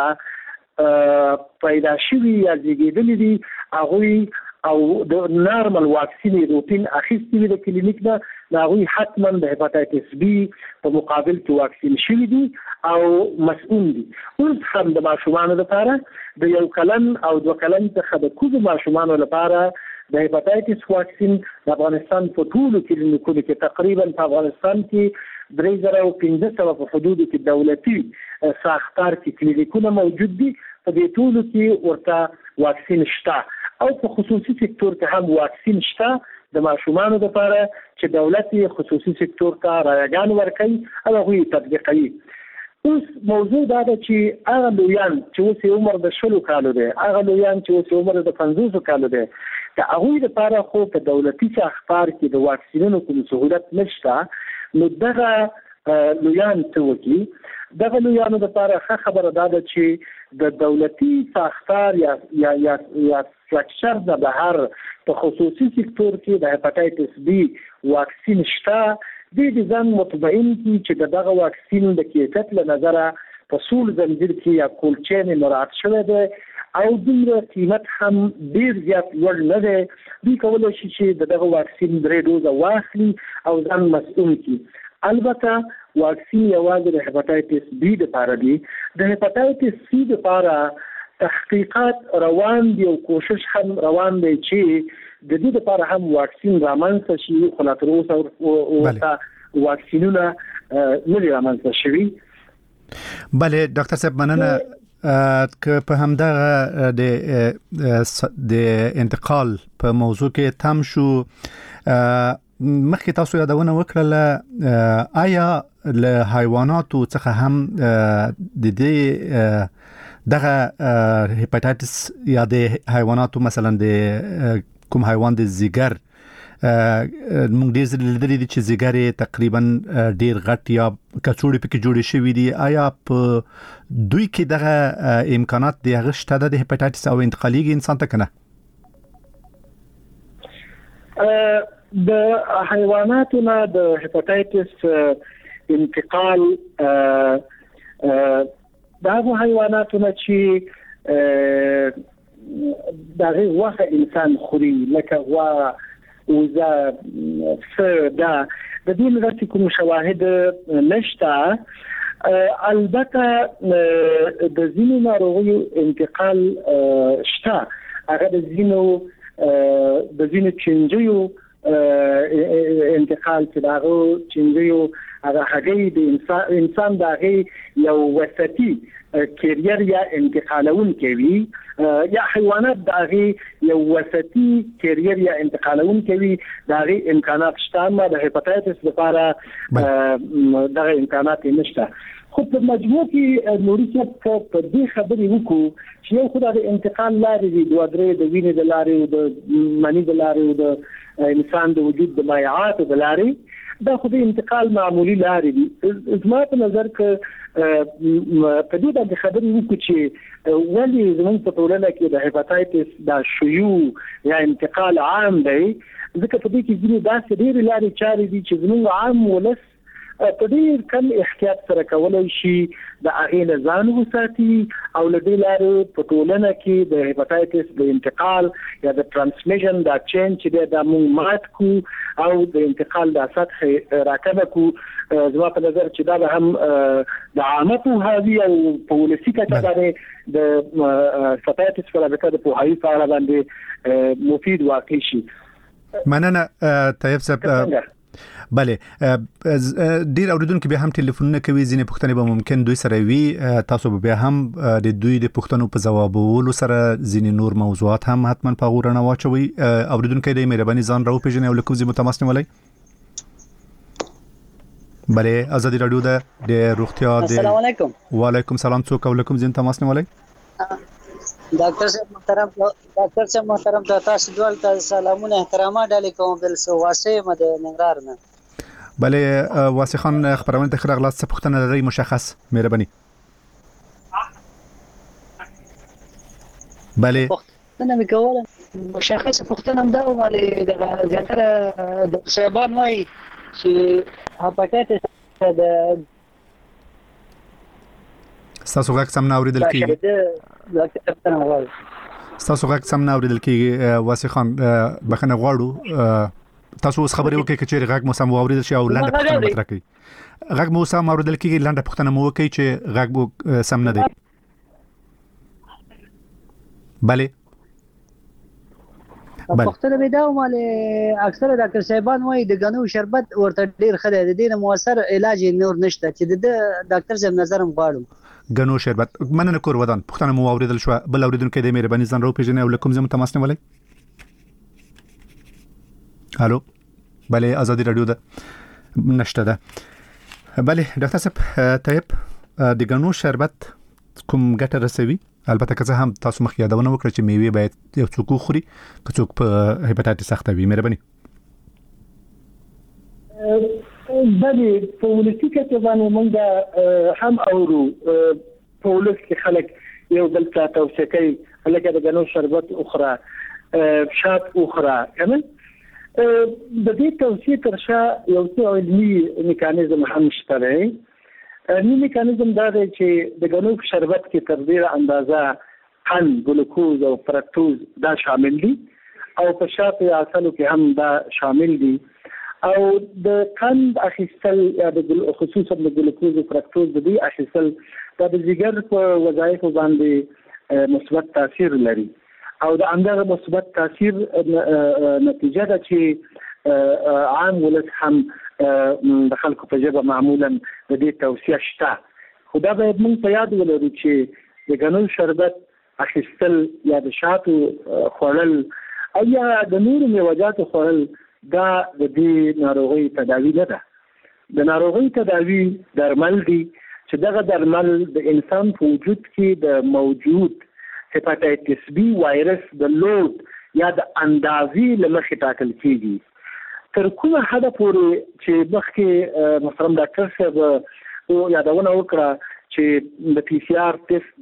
وروسته پیدا شوي یا زیږېدلي دي هغه او د نارمل واکسین روټین اخیستي وي د کلینیک نه هغه حتما د هپاتایتس بي په مقابل کې واکسین شوي دي او مسؤل دي. اوس هم د ماشومانو لپاره د یو کلن او دوه کلن څخه د کوزو ماشومانو لپاره د هپاتایتس واکسین د افغانستان په ټولو کلینیکونو کې تقریبا په افغانستان کې درې زره او پنځه سوه په حدودو کې دولتي ساختار کې کلینیکونه موجود دي په دې ټولو کې ورته واکسین شته او په خصوصي سکتور کې هم واکسین شته د ماشومانو لپاره چې دولت خصوصي سکتور ته رایګان ورکوي او هغه تطبیقوي. اوس موضوع دا ده چې هغه لویان چې اوس عمر د شلو کالو دی هغه لویان چې اوس عمر د پنځوسو کالو دی د هغوی لپاره خو په دولتي ساختار کې د واکسینونو کوم سهولت نشته نو دغه لویان څه وکړي دغه لویانو لپاره ښه خبره دا ده چې د دولتي ساختار یا یا یا یا سټرکچر د بهر په خصوصي سکتور کې د هپاتایتس بي واکسین شته د دې ځان مطمئن کی چې دغه واکسین د کیفیت له نظره په سول زنجیر کې یا کول چین مراعات شوی دی او دومره قیمت هم ډیر زیات لوړ نه دی. دوی کولی شي چې دغه واکسین درې ډوزه واخلي او ځان مسؤل کړي. البته واکسین یوازې د هپاتایتس بي لپاره دی. د هپاتایتس سي لپاره تحقیقات روان دي او کوشش هم روان دی چې د دې لپاره هم واکسین رامنځته شي خو لا تر اوسه ورته واکسینونه نه دي رامنځته شوي. بله ډاکټر صاحب مننه که په همدغه د د انتقال په موضوع کې تم شو مخکې تاسو یادونه وکړه آیا له حیواناتو څخه هم د دې دغه هپاتایتس یا د حیواناتو مثلا د کوم حیوان د ځیګر موږ ډېر ځله لیدلي دي چې ځیګر تقریبا ډېر غټ یا کڅوړې پکې جوړې شوي دي آیا په دوی کې دغه امکانات د هغه شته د هپاتایتس او انتقالیږي انسان ته کنه؟ د حیواناتو نه د هپاتایتس انتقال د هغو حیواناتو نه چې دغه واخه انسان خوري لکه غوا وزه څه دا د دې لپاره کوم شواهد نشته. البته د ځینو ناروغیو انتقال شته هغه د ځینو د ځینو چنجیو انتقال چې داغه چنجیو هغه هغه د انسان انسان دغه یو وسطي کیریر یا انتقالون کوي یا حیوانات دغه یو وسطي کیریر یا انتقالون کوي دغه امکانات شته ما د هپاتایتس لپاره دغه امکانات نشته. خو په مجموع کې نوري چې په دې خبرې وکړو چې یو خدای د انتقال لارې دي دوه درې د وینې د لارې او د منی د لارې او د انسان د وجود د مایعات د لارې دا خو د انتقال معمولی لارې دي. زما په نظر کې په دې باندې خبرې وکړو چې ولې زموږ په ټولنه کې د هپاتایتس دا شیوع یا انتقال عام دی ځکه په دې کې ځینې داسې ډېرې لارې چارې دي چې زموږ عام ولس په ډیر کم احتیاط سره کولای شي د هغې نه ځان وساتي او له دې لارې په ټولنه کې د هیپاټایټس د انتقال یا د ترانسمیشن دا چین چې د موږ مات کو او د انتقال د سطح راکمه کو. زما په نظر چې دا هم د عامه پوهاوي او پالیسي کچه باندې د هیپاټایټس په اړه د پوهاوي په اړه باندې مفید واقع شي. مننه طيب صاحب. بله ډیر اوریدونکو به هم ټلیفونونه کوي، ځینې پوښتنې به ممکن دوی سره وي، تاسو به هم د دوی د پوښتنو په ځوابولو سره ځینې نور موضوعات هم حتما په غوړنه واچوي. اوریدونکو د مهرباني ځان راو پیژنې او لکه زی متماسنه ولای. بله ازادي رادیو د روغتیا د السلام علیکم. وعلیکم سلام. څوک علیکم زین تماسنه ولای. ډاکټر صاحب محترم ډاکټر صاحب محترم تاسو ډول ته سلامونه احترامات ډالې کوم بل سو واسه مده ننګرهار نه. بله واسه خان خبرونه ته خیر اغلاس پوښتنه لري مشخص مهرباني. بله پوښتنه وکول مشخص پوښتنه هم دا وماله د زیاتره د شیبان وای چې هپاتایتس د تاسو غږ سم نه اوریدل کیږي. تاسو غږ سم نه اوریدل کیږي واسه خان بخنه غواړو تاسو اوس خبرې وکړئ چې غږ مو سم اوریدل شي او لاندې پوښتنه مطرح کړئ. غږ مو سم اوریدل کیږي، لاندې پوښتنه مو وکړئ چې غږ مو سم نه دی. بله پښتنه به دا ماله اکثره ډاکټر صاحبان وایي د غنو شربت ورته ډیر خدای د دې موثر علاج نور نشته چې د ډاکټر صاحب نظرم غواړم. غنو شربت مننه کور ودان پښتنه مو اوریدل شو. بل اوریدونکو د مهرباني ځان راو پیژنې او لکم زم تماسنه ولای. الو بله ازادي رادیو ده نشته ده. بله ډاکټر صاحب طيب د غنو شربت کوم ګټه رسوي؟ البته که هم تاسو مخ یادونه وکړه چې میوه باید یو څوک خوري که څوک په هپاتایتس اخته وي. مهرباني. بله پولیسی کې باندې موږ هم اورو پولیس کې خلک یو بل څه توصیه کوي لکه د غنو شربت اخرى شات اخرى کنه. د دې توصیه تر شا یو څه علمي میکانیزم هم شته دی. علمي میکانیزم دا دی چې د غنو شربت کې تر ډیره اندازه قند، ګلوکوز او فرکتوز دا شامل دي او په شات یا عسلو کې هم دا شامل دي. او د قند اخیستل یا د خصوصا د ګلوکوز او فرکتوز د دې اخیستل دا د جګر په وظایفو باندې مثبت تاثیر لري او د اندغه مثبت تاثیر نتیجه ده چې عام ولس هم د خلکو په ژبه معمولا د دې توصیه شته. خو دا باید موږ په یاد ولرو چې د غنو شربت اخیستل یا د شاتو خوړل او یا د نورو میوه‌جاتو خوړل دا د دې ناروغي تداوی نه ده. د ناروغي تداوی درمل دي چې دغه درمل د انسان په وجود کې د موجود هپاتایتس بی وایرس د لود یا د اندازې لمخې ټاکل کیږي. تر کومه حد پورې چې مخکې محترم ډاکټر صاحب او یادونه وکړه چې د پی سی آر ټیسټ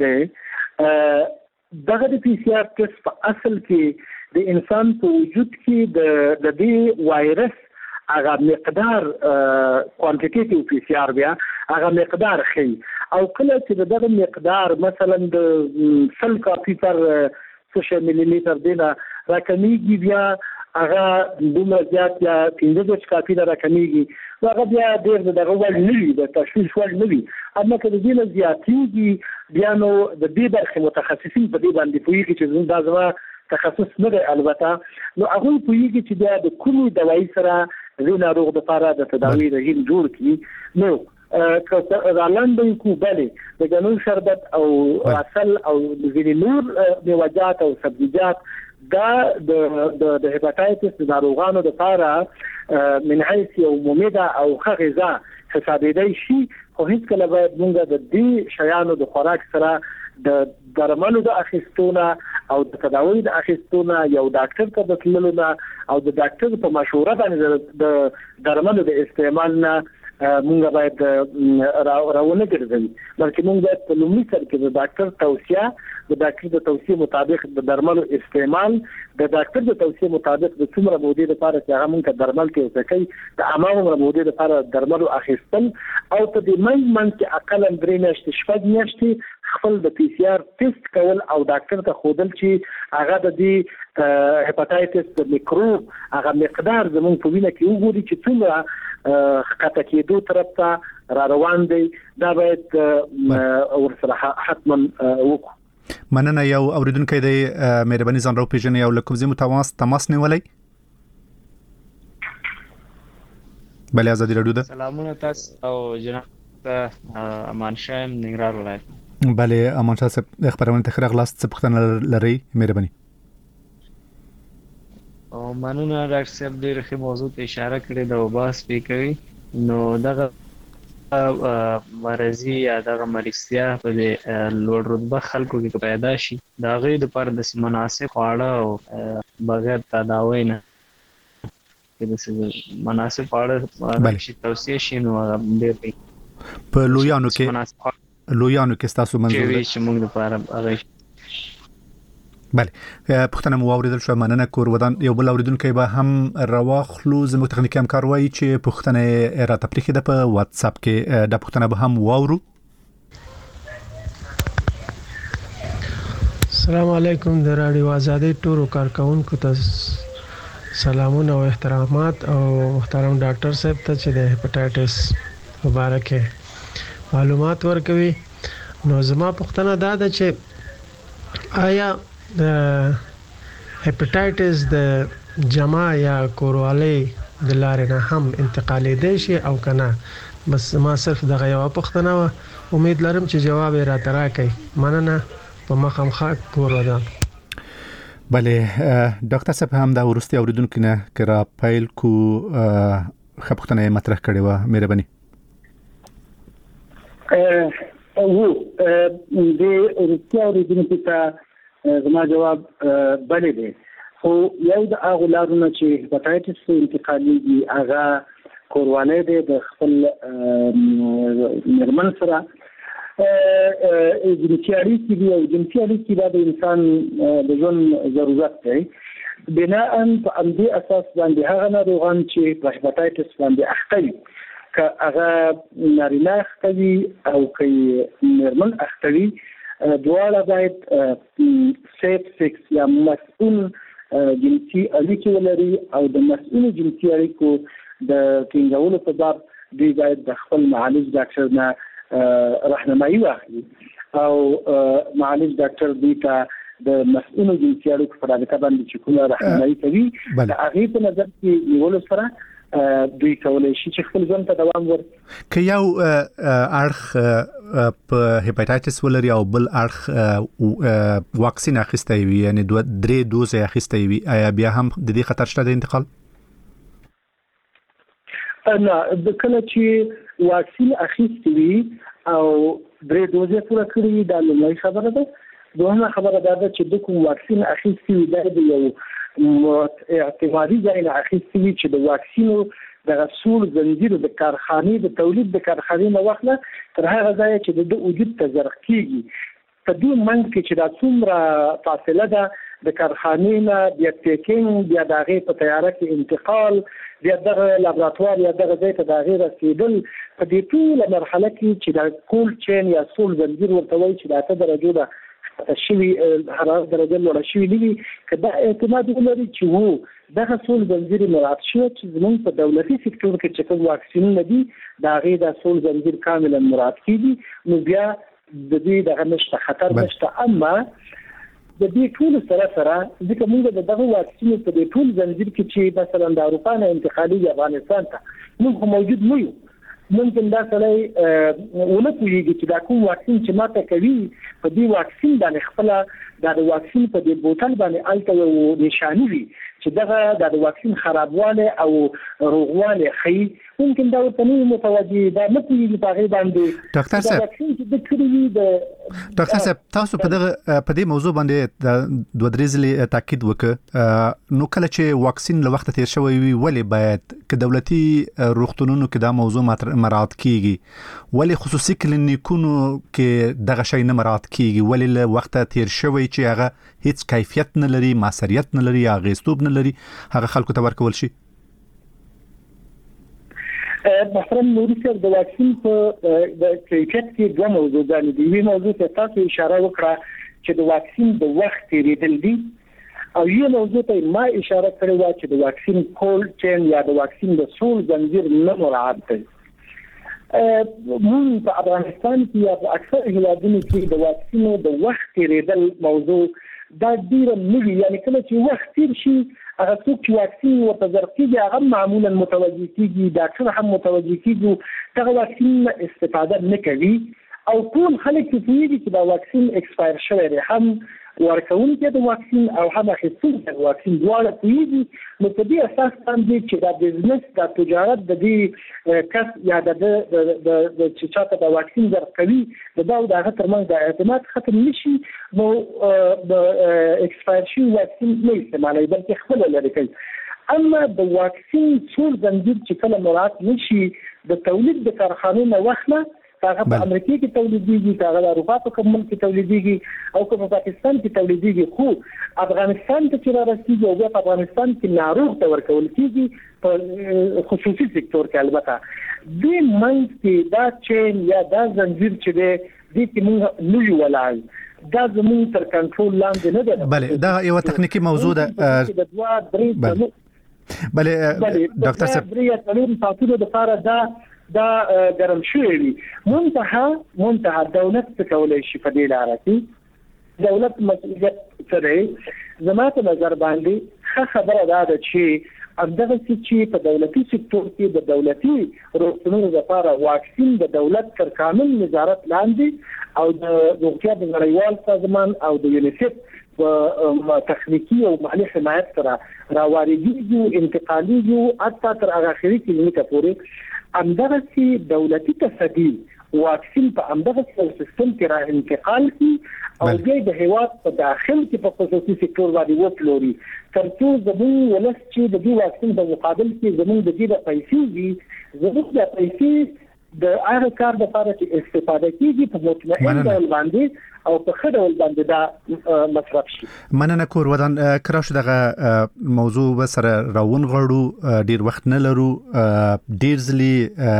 دی، دغه د پی سی آر ټیسټ په اصل کې د انسان په وجود کې د د دې وایرس هغه مقدار کوانټیټیټیو پی سی آر بیا هغه مقدار خي او کله چې دغه مقدار مثلا د سل کاپي پر څه ملي لیټر دینا راکمیږي بیا هغه دومره زیات یا پنځه کاپي راکمیږي هغه بیا ډېر دغه ول نه وي د تشخیص ول نه وي. اما که د دې نه زیاتېږي بیا نو د دې برخې متخصصین په دې باندې پوهیږي چې دا زما تخصص نه دی البته نو هغه پوهیږي چې بیا د کومې دوايي سره د ناروغ لپاره د تداوی رژیم جوړ کړي. نو که رالاندې کو بلې د غنو شربت او عسل او ځینې نور میوه‌جات او سبزیجات دا د د هپاتایتس ناروغانو لپاره من حیث یو ممیده او ښه غذا حسابېدای شي. خو هیڅکله باید موږ د دې شیانو د خوراک سره د درملو د اخیستونه او د تداوی د اخیستونه یو ډاکټر ته د تللو نه او د ډاکټر په مشوره باندې د درملو د استعمال نه موږ باید راونه ګرځوي بلکې موږ باید په لومړي سر کې د ډاکټر توصیه د ډاکټر د توصیه مطابق د درملو استعمال د ډاکټر د توصیه مطابق د څومره مودې لپاره چې هغه موږ درمل کې وسکي د امامو مودې لپاره درملو اخیستل او په دې منځ منځ کې اقل درې میاشتې شپږ میاشتې خپل د پی سی آر ټیسټ کول او ډاکټر ته خودل چې هغه د دې هپاتایټس میکروب هغه مقدار زموږ په وینه کې وګوري چې څومره خطا کېدو طرف ته را روان دی دا باید ورسره حتما وکړو. مننه. یو اوریدونکو دی مهرباني ځان راو پیژنې او لکه زمو تماس تماس نیولای. بله ازادي رادیو ده. سلامونه تاسو او جناب امان شاه ننګرهار ولایت. بله امان شاه صاحب خبرونه تخره غلاس څه پښتنه لري مهرباني. او مننه ډاکټر صاحب ډېر ښه موضوع ته اشاره کړې ده او بحث پې کوي نو دغه مرضی یا دغه مریضتیا په لوړ رتبه خلکو کې پیدا شي د هغې دپاره د مناسب خواړه او بغیر تداوی نه چې مناسب خواړه شي توصیه شي نو ډېر په لویانو کې لویانو کې ستاسو منظور دی چې موږ دپاره هغه بله پښتنه مو اوریدل شو. مننه. کور ودان یو بل اوریدونکو به هم رواخلو زموږ تخنیکی همکار وایي چې پښتنه را تپریخي د په واتس اپ کې د پښتنه به هم واورو. السلام علیکم د رادیو آزادۍ ټولو کارکونکو ته سلامونه او احترامات او محترم ډاکټر صاحب ته چې د هپاتایټس مبارکه معلومات ورکوي. نو زما پښتنه دا ده چې آیا د هپاتایټس د جمع یا کوروالي د لارې نه هم انتقالي دی شي او کنه. بس ما صرف دغه یو پښتنه و امید لرم چې جواب را تراکي. مننه. په مخامخ کور ودان. بله ډاکټر صاحب هم دا ورستي اوریدونکو نه کرا پایل کو خپختنه مطرح کړي و مهرباني. ا او د ورستي اوریدونکو ته زما جواب بله دی خو یو د هغه لارونه چې هپاتایټس انتقالي هغه کوروالي دی د خپل نرمن سره جنسي اړیکې دي او جنسي اړیکې د انسان د ژوند ضرورت دی. بناء په همدې اساس باندې هغه ناروغان چې په هپاتایټس باندې اخته وي که هغه نارینه اخته وي او که نرمن اخته وي دواړه باید سیف سیکس یا مسؤل جنسي اړیکې ولري او د مسؤل جنسي اړیکو د ټینګولو په باب دوی باید د خپل معالج ډاکټر نه راهنمایي واخلي او معالج ډاکټر دوی ته د مسؤل جنسي اړیکو په اړه باندې چې کومه راهنمایي کوي د هغې په نظر کې نیولو سره دوی کولای شي چې خپل ژوند ته دوام ورکړي. که یو اړخ په هپاتایټس ولري او بل اړخ واکسین اخیستی وي یعنی دوه درې دوز اخیستی وي آیا بیا هم د دې خطر شته د انتقال؟ نه د کله چې واکسین اخیستی وي او درې دوز یې پوره کړي دا لومړی خبره ده. دوهمه خبره دا ده چې د کوم واکسین اخیستی وي دا د یو اعتباري ځای نه اخیستي وي چې د واکسینو د رسول زنجیر د کارخانې د تولید د کارخانې نه واخله تر هغه ځای چې د وجود ته زرغ کیږي په دې منځ کې چې دا څومره فاصله ده د کارخانې نه بیا پیکینګ بیا د هغې په تیاره کې انتقال بیا دغه لابراتوار یا دغه ځای ته د هغې رسېدل په دې ټوله مرحله کې چې د کولډ چین یا سول زنجیر ورته وایي چې د اته درجو ده شوي حرارت درجه لوړه شوي نه وي که دا اعتماد ولري چې وو دغه سول زنجیر مراعات شوی چې زموږ په دولتي سکتور کې چې کوم واکسینونه دي د هغې دا سول زنجیر کاملا مراعات کېږي نو بیا د دې دغه نشته خطر نشته. اما د دې ټول سره سره ځکه موږ د دغه واکسینو په دې ټول زنجیر کې چې مثلا د اروپا نه انتقالي افغانستان ته موږ موجود نه یو ممکن دا سړی ونه پوهېږي چې دا کوم واکسین چې ماته کوي په دې واکسین باندې خپله دا د واکسین په دې بوتل باندې هلته یو نشاني وي چې دغه دا د واکسین خرابوالی او روغوالی ښیي ممکن دا ورته نه متوجي دا نه پیږي په غي باندې ډاکټر صاحب د کړي د ډاکټر صاحب تاسو په دغه په دې موضوع باندې د دوه درې ځلې تاکید وکړ نو کله چې واکسین له وخت تیر شوی وي ولې باید ک دولتي روغتونونو کې دا موضوع مراعات کیږي ولې خصوصي کلینیکونو کې دغه شی نه مراعات کیږي ولې له وخت تیر شوی چې هغه هیڅ کیفیت نه لري ماسریت نه لري هغه استوب نه لري هغه خلکو ته ورکول شي محترم نوري صاحب د واکسین په د کیفیت کې دوه موضوعات دي یو موضوع ته تاسو اشاره وکړه چې د واکسین د وخت تیریدل دي او یو موضوع ته ما اشاره کړې و چې د واکسین کول چین یا د واکسین د سول زنجیر نه مراعات دي موږ په افغانستان کې یا په اکثر هیوادونو کې د واکسین د وخت تیریدل موضوع دا ډیره نوې یعنی کله چې وخت تیر شي هغه څوک چې واکسین ورته ورکړي هغه معمولا متوجي کیږي ډاکټر هم متوجي کیږي دا واکسین استفاده نه کوي او ټول خلک چې پیږي چې دا واکسین ایکسپایر شوی دی هم ورکوونکي د واکسین او هم اخیستونکي د واکسین دواړه پیږي نو په دې اساس باندې چې دا بزنس د تجارت د دې کس یا د د د چې چاته د واکسین ورکوي د دا د هغه ترمنځ د اعتماد ختم نشي نو د ایکسپایر شوی واکسین نه استعمالوي بلکې خپل لري کوي اما د واکسین څول زنجیر چې کله مراعات نشي د تولید د کارخانو نه وخت هغه په امریکا کې تولیدېږي هغه د اروپا په کوم ملک کې تولیدېږي او په پاکستان کې تولیدېږي خو افغانستان ته چې راځي او په افغانستان کې ناروغ ته ورکول کېږي په خصوصي سکتور کې البته د منځ کې دا چین یا دا زنجیر چې دی د کې موږ نه یو ولای دا زموږ تر کنټرول لاندې نه ده بله دا یو تخنیکی موضوع ده د دوه درې بله ډاکټر صاحب درې څلور ساعتونو لپاره دا دا ګرم شوی وي منتها منتها دولت څه کولای شي په دې لاره کې دولت مسؤلیت سره زماته نظر باندې ښه خبره ده چې همدغه چې په دولتي سکتور کې د دولتي روغتونونو لپاره واکسین د دولت تر کامل نظارت لاندې او د روغتیا د نړیوال سازمان او د یونیسف په تخنیکی او مالی حمایت سره راواريږي انتقالي حتی تر هغه اخري کلینیکه پورې همدغه چې دولتي تصدی واکسین په همدغه سیستم کې را انتقال کی او د هیواد په داخل کې په خصوصي سکتور باندې وپلوري ترڅو زموږ ولس چې د دې واکسین په مقابل کې زموږ د دې د پیسې دي زموږ د پیسې د هغه کار لپاره چې استفاده کیږي په مطمئن ډول باندې او په خړ ډول باندې دا مصرف شي مننه کور ودان کراش دغه موضوع سره راون غړو ډیر وخت نه لرو ډیر ځلی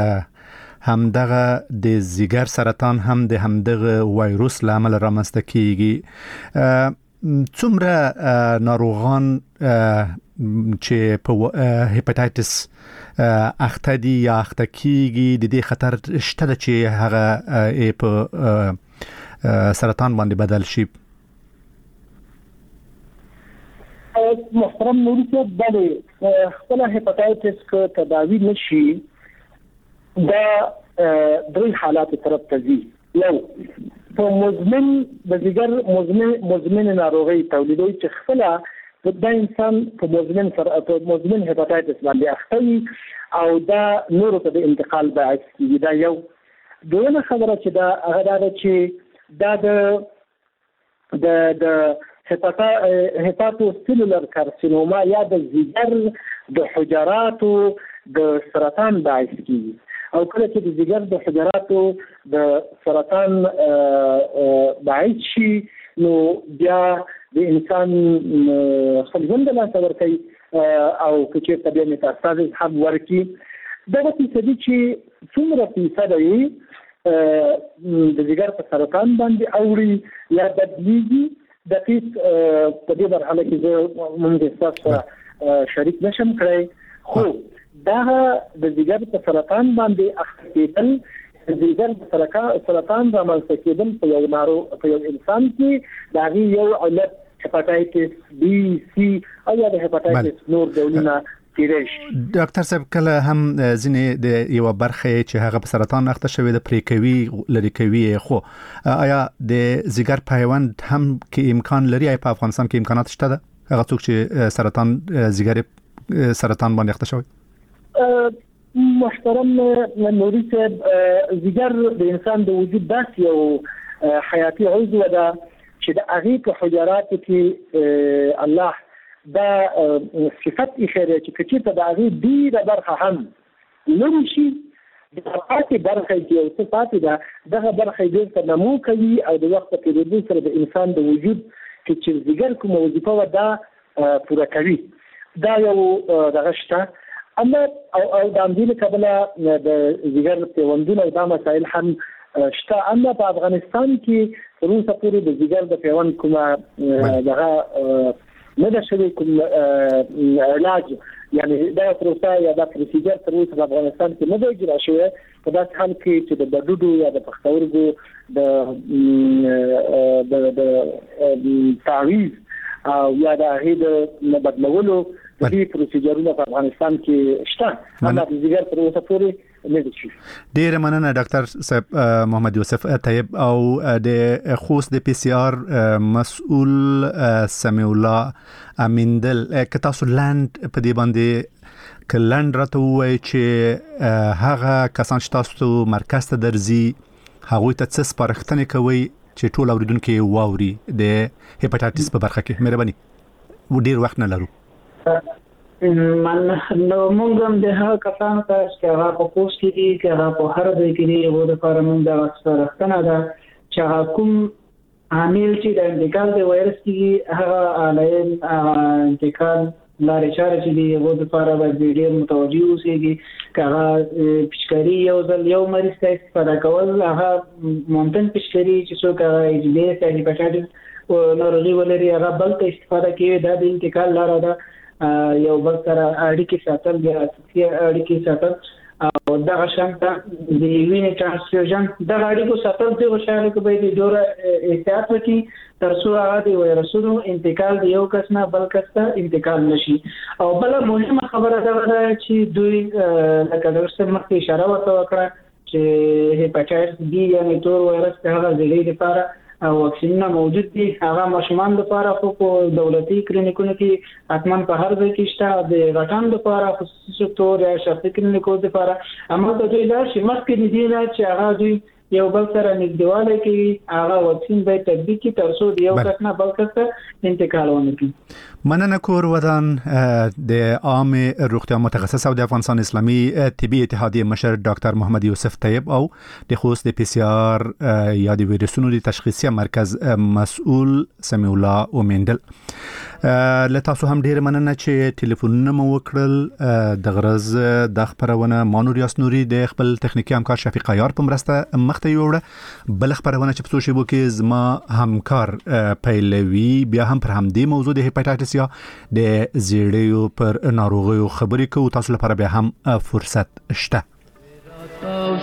هم دغه د زیګر سرطان هم د همدغه وایروس لامل رامنځته کیږي څومره ناروغان چې په هپاتایتس اخته دي یا اخته کیږي د دې خطر شته چې هغه په سرطان باندې بدل شي محترم نوري صاحب بله خپل هپاتایتس کو تداوی نشي دا درې حالات طرف ته دي یو په مزمن د ځګر مزمن مزمن ناروغي تولیدوي چې خپل د انسان په مزمن سره په مزمن هپاتایتس باندې اخته او دا نورو ته د انتقال باعث کیږي دا یو دویمه خبره چې دا هغه دا چې دا د د د هپاتا هپاتو سیلولر کارسینوما یا د ځګر د حجراتو د سرطان باعث کیږي او کله چې د ځګر د حجراتو د سرطان باعث شي نو بیا د انسان خپل ژوند له څور کوي او چې طبيعي متاساس هم ورکی دا چې چې څومره فیصد یې د ځګر په سرطان باندې اوري یا بدلیږي د هیڅ په دې مرحله کې زه مونږ تاسو شریک نشم کړی خو دا د ځګر په سرطان باندې اخته کېدل د ځګر په سرطان رامنځته کېدل په یو ناروغ په یو انسان کې دا یو علت هپاتایتس بی سی او یا د هپاتایتس نور ډولونه ډاکټر صاحب کله هم ځینې د یو برخه چې هغه په سرطان اخته شوی د پریکوي لري کوي خو آیا د ځګر پیوند هم کې امکان لري په افغانستان کې امکانات شته ده هغه څوک چې سرطان ځګر سرطان باندې اخته شوی محترم نوري صاحب ځیګر د انسان د وجود داسې یو حیاتي عضو ده چې د هغې په حجراتو کې الله دا صفت ایښی چې که چېرته د هغې ډېره برخه هم لرې شي د پاتې برخه کې یو څه پاتې ده دغه برخه یې بېرته نمو کوي او د وخت په تېرېدو سره د انسان د وجود کې چې ځیګر کومه وظیفه وه دا پوره کوي دا یو دغه شته اما او د همدې له کبله د ځیګر پیوندونه او دا مسایل هم شته اما په افغانستان کې تر اوسه پورې د ځیګر د پیوند کومه دغه نه ده شوې کوم علاج یعنی دا پروسه یا دا پروسیجر تر اوسه په افغانستان کې نه ده اجرا شوی په داسې حال کې چې د بډوډو یا د پښتورګو د د تعویض او یا د هغې د بدلولو د دې پروسیجرونه په افغانستان کې شته اما د ځیګر تر اوسه پورې نه دي شوي. ډېره مننه ډاکټر صاحب محمد یوسف طیب او د خوست د پی سی آر مسؤل سمیع الله امیندل که تاسو لاند په دې باندې که لاند راته ووایي چې هغه کسان چې تاسو مرکز ته درځي هغوی ته څه سپارښتنې کوئ چې ټول اوریدونکي واوري د هیپاټایټس په برخه کې؟ مهرباني ډېر وخت نه لرو. من نو مونږ هم د هغه کسانو ته چې هغه په پوسټ کې دي چې هغه په هر ځای کې دي هغوی دپاره مونږ دغه سپارښتنه ده چې هغه کوم عامل چې د انتقال د وایرس کې هغه آنلاین انتقال لارې چارې چې دي هغوی دپاره باید ډېر متوجه اوسېږي که هغه پشکاري یو ځل یو مریض ته استفاده کول هغه ممکن پشکاري چې څوک هغه ایچ بي ایس یا هیپاټایټس ناروغي ولري هغه بل ته استفاده کوي دا د انتقال لاره ده یو بل سره اړیکې ساتل بیا اساسي اړیکې ساتل او دغه شانته د وینې ټرانسفیوژن دغه اړیکو ساتل دغه شانته کې باید ډېره احتیاط وکړي تر څو هغه د وایرسونو انتقال د یو کس نه بل کس ته انتقال نشي. او بله مهمه خبره دغه ده چې دوی لکه ډاکټر صاحب مخکې اشاره ورته وکړه چې هیپاټایټس بي یعنې تور وایرس د هغه ضلعې لپاره واکسینونه موجود دي هغه ماشومان لپاره خو په دولتي کلینیکونو کې حتما په هر ځای کې شته د غټانو لپاره خصوصي سکتور یا شخصي کلینیکو لپاره اما د دوی دا چې مخکې د دې نه چې هغه دوی یو بل سره نږدېوالی کوي هغه واکسین باید تطبیق کړي تر څو د یو کس نه بل کس ته انتقال ونه کړي. مننه کور ودان د عامې روغتیا متخصص او د افغانستان اسلامي طبي اتحادیې مشر ډاکټر محمد یوسف طیب او د خوست د پی سی آر یا د ویروسونو د تشخیصي مرکز مسؤل سمیع الله امیندل. له تاسو هم ډېر مننه چې ټلیفونونه مو وکړل. د غرض د خبرونه مانور یاس نوري د خپل تخنیکی همکار شفیق عیار په مرسته مخته یوړه. بل خبرونه چې په سوشل کې زما همکار پیلوي بیا هم پر همدې موضوع د هیپاټایټس یا د زیړیو پر ناروغیو خبرې کوو. تاسو لپاره بیا هم فرصت شته.